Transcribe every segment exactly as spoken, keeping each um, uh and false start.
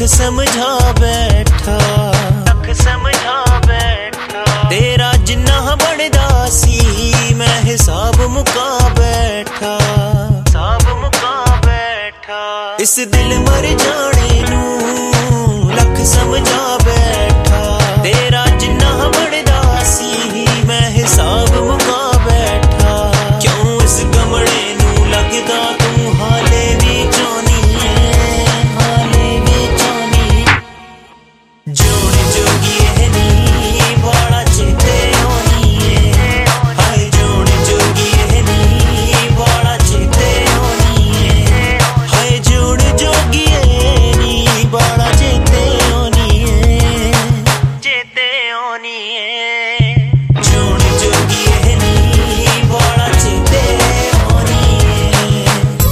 लख समझा बैठा लख समझा बैठा तेरा जिन्ना बनदा सी मैं हिसाब मुका बैठा हिसाब मुका बैठा इस दिल मर जाने नू लख समझा बैठा तेरा जिन्ना बनदा सी मैं हिसाब मुका बैठा क्यों इस गमड़े नू लगदा तू हाले भी चाहनी है हाले भी चाहनी जोड़ जोगी है नी बड़ा चेते होनी है हाय जोड़ जोगी है नी बड़ा चेते होनी है हाय जोड़ जोगी है नी बड़ा चेते होनी है चेते होनी है जोड़ जोगी है नी बड़ा चेते होनी है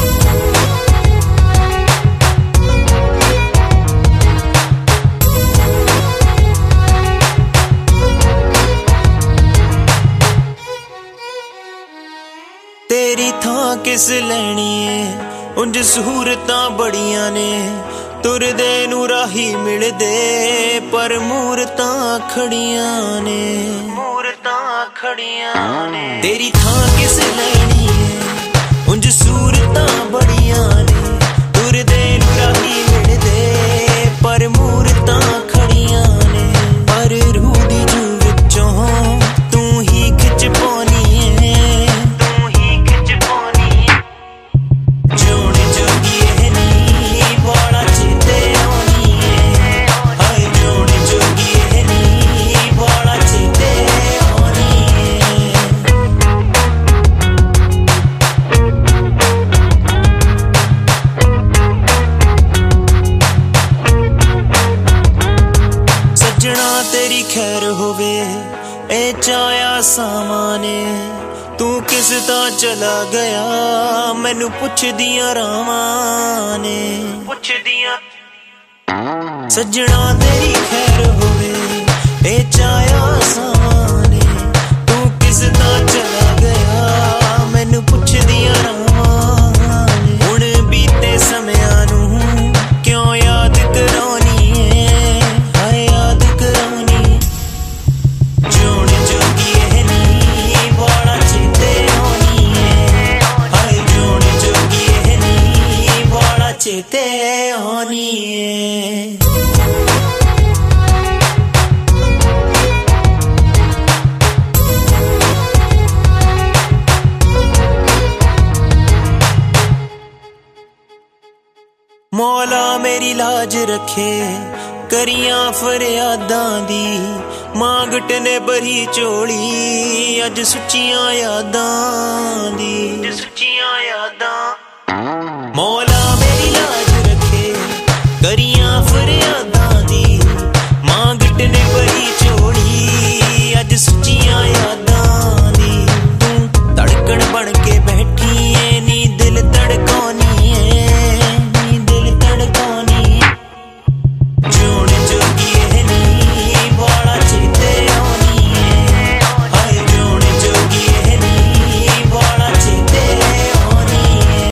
तेरी थां किस लैनी है उंज सहूरतां बड़ियां ने तुरदे नू राही मिलदे पर मूरतां खड़ियां ने मूरतां खड़ियां ने तेरी थां किस लैनी है उंज सूरतां बड़ियां ने तुरदे नू राही मिलदे पर मूरतां खड़ियां ने पर रूह दी जू विचों तू ही खिच पानी है तू ही खिच पानी जोड़ जोगी है नी बड़ा चेते होनी है हाय जोड़ जोगी है नी बड़ा चेते होनी है सजना तेरी खैर होवे ए चाया सामाने तू किस दा चला गया मैनू पुछ दियां रावां ने पुछ दियां सजना तेरी खैर होवे ए चाया सामाने तू किस दा चला गया मैनू पुछ दियां रावां ने हुण बीते समयां नू क्यों याद करानी है हाय याद करानी जोड़ जोगी है नी बड़ा चेते होनी है हाय जोड़ जोगी है नी बड़ा चेते होनी है मौला मेरी लाज रखे करियां फरियादां दी मांगट ने बरी चोली अज सुचियां यादां दी सुचियां यादां मौला